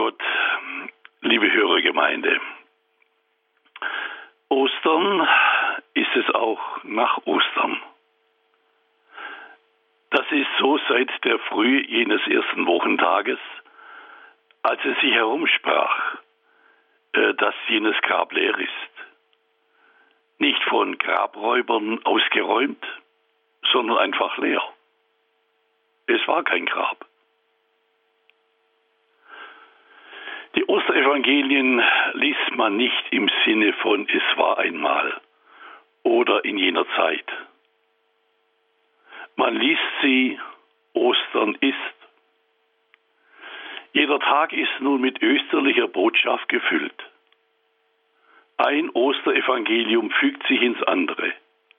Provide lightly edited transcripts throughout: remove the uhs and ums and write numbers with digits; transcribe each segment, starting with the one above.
Gott, liebe Hörergemeinde. Ostern ist es auch nach Ostern. Das ist so seit der Früh jenes ersten Wochentages, als es sich herumsprach, dass jenes Grab leer ist. Nicht von Grabräubern ausgeräumt, sondern einfach leer. Es war kein Grab. Die Osterevangelien liest man nicht im Sinne von es war einmal oder in jener Zeit. Man liest sie, Ostern ist. Jeder Tag ist nun mit österlicher Botschaft gefüllt. Ein Osterevangelium fügt sich ins andere.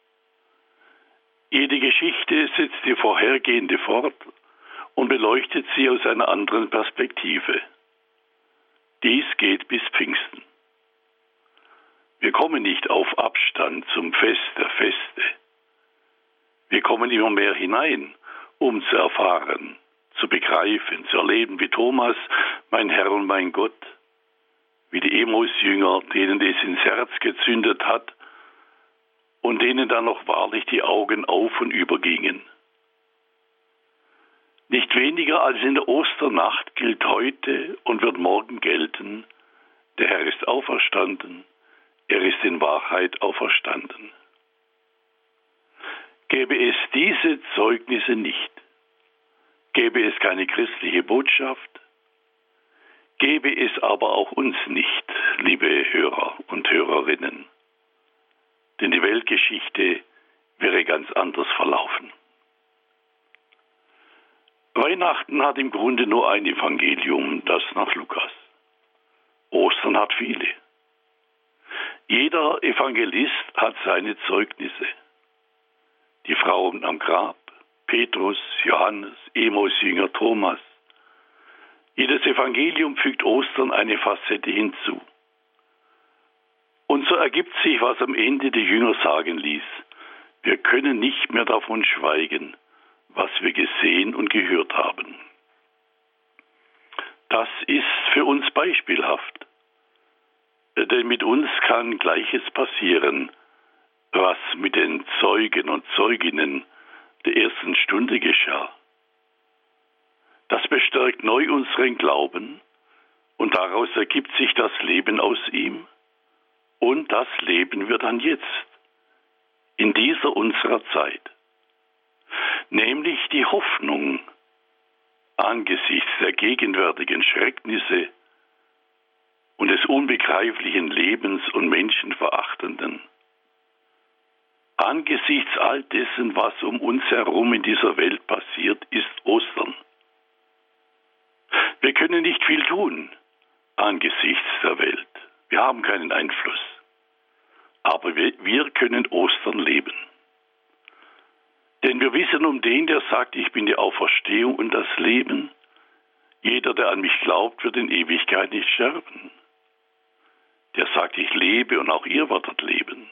Jede Geschichte setzt die vorhergehende fort und beleuchtet sie aus einer anderen Perspektive. Dies geht bis Pfingsten. Wir kommen nicht auf Abstand zum Fest der Feste. Wir kommen immer mehr hinein, um zu erfahren, zu begreifen, zu erleben, wie Thomas, mein Herr und mein Gott, wie die Emmaus-Jünger, denen es ins Herz gezündet hat und denen dann noch wahrlich die Augen auf und übergingen. Nicht weniger als in der Osternacht gilt heute und wird morgen gelten, der Herr ist auferstanden, er ist in Wahrheit auferstanden. Gäbe es diese Zeugnisse nicht, gäbe es keine christliche Botschaft, gäbe es aber auch uns nicht, liebe Hörer und Hörerinnen, denn die Weltgeschichte wäre ganz anders verlaufen. Weihnachten hat im Grunde nur ein Evangelium, das nach Lukas. Ostern hat viele. Jeder Evangelist hat seine Zeugnisse. Die Frauen am Grab, Petrus, Johannes, Emmaus-Jünger, Thomas. Jedes Evangelium fügt Ostern eine Facette hinzu. Und so ergibt sich, was am Ende die Jünger sagen ließ. Wir können nicht mehr davon schweigen, was wir gesehen und gehört haben. Das ist für uns beispielhaft. Denn mit uns kann Gleiches passieren, was mit den Zeugen und Zeuginnen der ersten Stunde geschah. Das bestärkt neu unseren Glauben und daraus ergibt sich das Leben aus ihm und das leben wir dann jetzt, in dieser unserer Zeit. Nämlich die Hoffnung angesichts der gegenwärtigen Schrecknisse und des unbegreiflichen Lebens und Menschenverachtenden. Angesichts all dessen, was um uns herum in dieser Welt passiert, ist Ostern. Wir können nicht viel tun angesichts der Welt. Wir haben keinen Einfluss. Aber wir können Ostern leben. Denn wir wissen um den, der sagt, ich bin die Auferstehung und das Leben. Jeder, der an mich glaubt, wird in Ewigkeit nicht sterben. Der sagt, ich lebe und auch ihr werdet leben.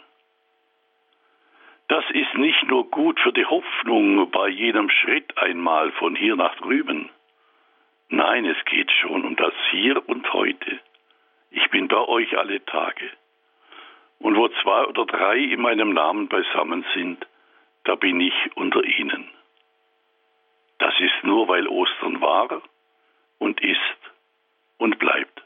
Das ist nicht nur gut für die Hoffnung bei jedem Schritt einmal von hier nach drüben. Nein, es geht schon um das Hier und Heute. Ich bin bei euch alle Tage. Und wo 2 oder 3 in meinem Namen beisammen sind, da bin ich unter ihnen. Das ist nur, weil Ostern war und ist und bleibt.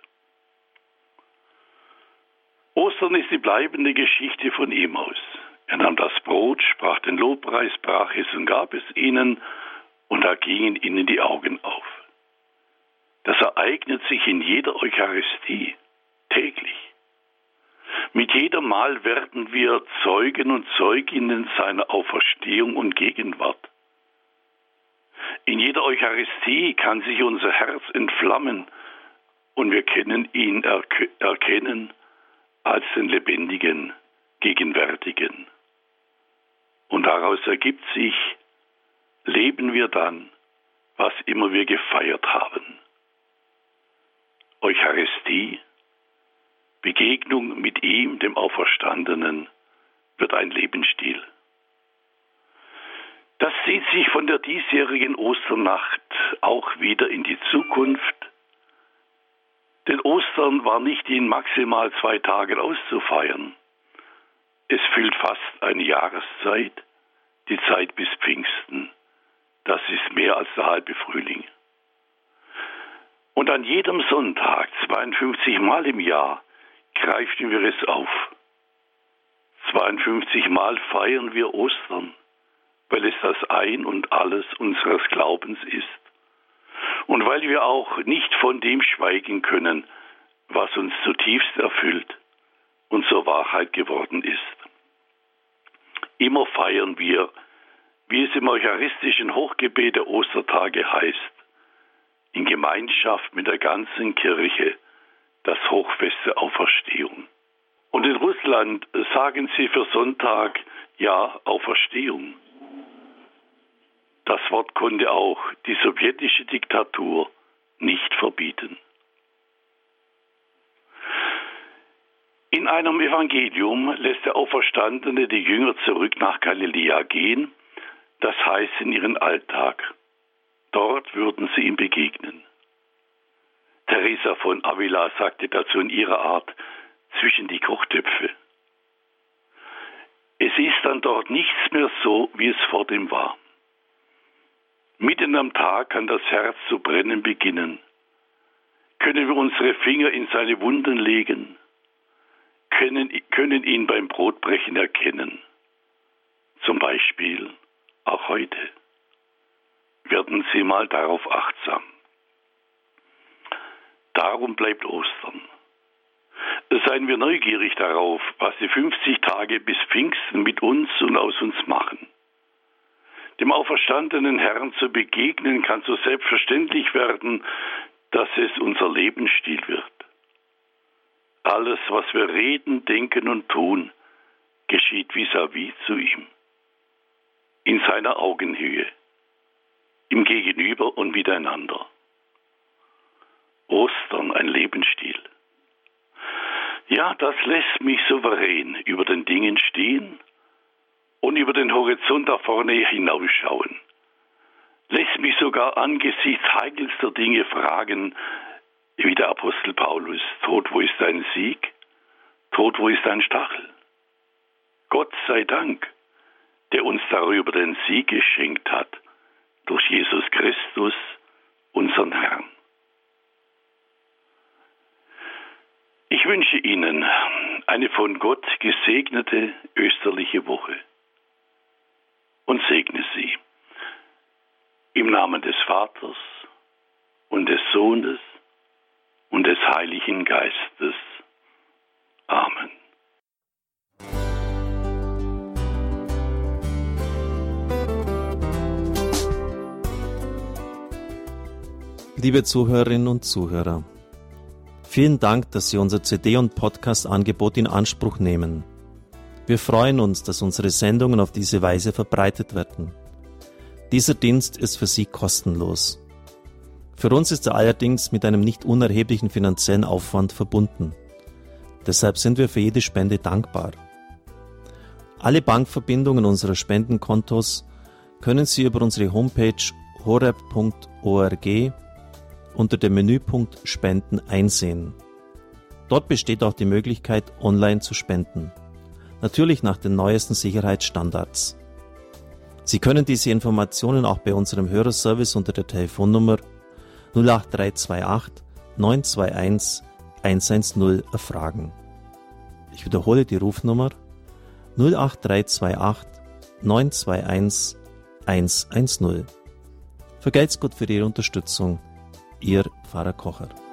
Ostern ist die bleibende Geschichte von Emmaus. Er nahm das Brot, sprach den Lobpreis, brach es und gab es ihnen, und da gingen ihnen die Augen auf. Das ereignet sich in jeder Eucharistie, täglich. Mit jedem Mal werden wir Zeugen und Zeuginnen seiner Auferstehung und Gegenwart. In jeder Eucharistie kann sich unser Herz entflammen und wir können ihn erkennen als den Lebendigen, Gegenwärtigen. Und daraus ergibt sich, leben wir dann, was immer wir gefeiert haben. Eucharistie, Begegnung mit ihm, dem Auferstandenen, wird ein Lebensstil. Das zieht sich von der diesjährigen Osternacht auch wieder in die Zukunft. Ostern war nicht in maximal 2 Tagen auszufeiern. Es füllt fast eine Jahreszeit, die Zeit bis Pfingsten. Das ist mehr als der halbe Frühling. Und an jedem Sonntag, 52 Mal im Jahr, greifen wir es auf. 52 Mal feiern wir Ostern, weil es das Ein und Alles unseres Glaubens ist. Und weil wir auch nicht von dem schweigen können, was uns zutiefst erfüllt und zur Wahrheit geworden ist. Immer feiern wir, wie es im eucharistischen Hochgebet der Ostertage heißt, in Gemeinschaft mit der ganzen Kirche das Hochfest der Auferstehung. Und in Russland sagen sie für Sonntag ja Auferstehung. Das Wort konnte auch die sowjetische Diktatur nicht verbieten. In einem Evangelium lässt der Auferstandene die Jünger zurück nach Galiläa gehen, das heißt in ihren Alltag. Dort würden sie ihm begegnen. Teresa von Avila sagte dazu in ihrer Art, zwischen die Kochtöpfe. Es ist dann dort nichts mehr so, wie es vor dem war. Mitten am Tag kann das Herz zu brennen beginnen. Können wir unsere Finger in seine Wunden legen, können ihn beim Brotbrechen erkennen. Zum Beispiel auch heute. Werden Sie mal darauf achtsam. Darum bleibt Ostern. Seien wir neugierig darauf, was die 50 Tage bis Pfingsten mit uns und aus uns machen. Dem auferstandenen Herrn zu begegnen kann so selbstverständlich werden, dass es unser Lebensstil wird. Alles, was wir reden, denken und tun, geschieht vis-à-vis zu ihm. In seiner Augenhöhe, im Gegenüber und miteinander. Ostern, ein Lebensstil. Ja, das lässt mich souverän über den Dingen stehen und über den Horizont da vorne hinausschauen. Lässt mich sogar angesichts heikelster Dinge fragen, wie der Apostel Paulus, Tod, wo ist dein Sieg? Tod, wo ist dein Stachel? Gott sei Dank, der uns darüber den Sieg geschenkt hat, durch Jesus Christus, unseren Herrn. Ich wünsche Ihnen eine von Gott gesegnete österliche Woche und segne Sie im Namen des Vaters und des Sohnes und des Heiligen Geistes. Amen. Liebe Zuhörerinnen und Zuhörer, vielen Dank, dass Sie unser CD- und Podcast-Angebot in Anspruch nehmen. Wir freuen uns, dass unsere Sendungen auf diese Weise verbreitet werden. Dieser Dienst ist für Sie kostenlos. Für uns ist er allerdings mit einem nicht unerheblichen finanziellen Aufwand verbunden. Deshalb sind wir für jede Spende dankbar. Alle Bankverbindungen unserer Spendenkontos können Sie über unsere Homepage horeb.org unter dem Menüpunkt Spenden einsehen. Dort besteht auch die Möglichkeit, online zu spenden. Natürlich nach den neuesten Sicherheitsstandards. Sie können diese Informationen auch bei unserem Hörerservice unter der Telefonnummer 08328 921 110 erfragen. Ich wiederhole die Rufnummer 08328 921 110. Vergelt's Gott für Ihre Unterstützung. Ihr Pfarrer Kocher.